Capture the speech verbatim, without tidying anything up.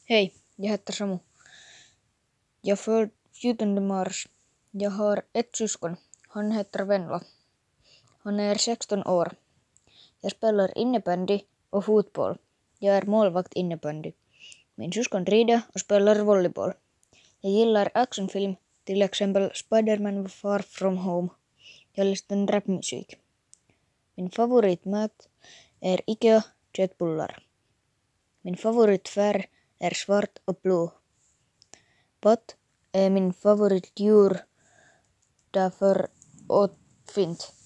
Hej, jag heter Samu. Jag född fjortonde mars. Jag har ett syskon. Han heter Venla. Han är sexton år. Jag spelar innebandy och fotboll. Jag är målvakt innebandy. Min syskon rider och spelar volleyboll. Jag gillar actionfilm, till exempel Spider-Man Far From Home. Jag lyssnar rapmusik. Min favoritmat är Ikea köttbullar. Min favoritfärg är svart och blå. Katt är min favoritdjur därför att fint.